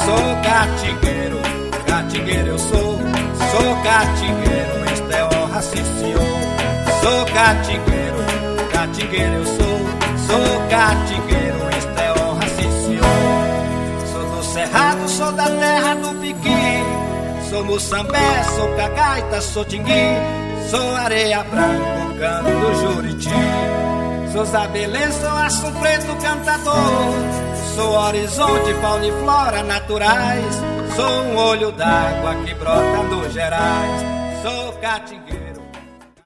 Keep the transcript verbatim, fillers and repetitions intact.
Sou catingueiro, catingueiro eu sou. Sou catingueiro, isto é honra, sim senhor. Sou catingueiro, catingueiro eu sou. Sou catingueiro, isto é honra, sim senhor. Sou do cerrado, sou da terra do piqui. Sou moçambé, sou cagaita, sou tingui. Sou areia branca, cano do Juriti. Sou Zabelê, sou aço preto cantador. Sou horizonte, fauna e flora naturais. Sou um olho d'água que brota nos Gerais. Sou catingueiro.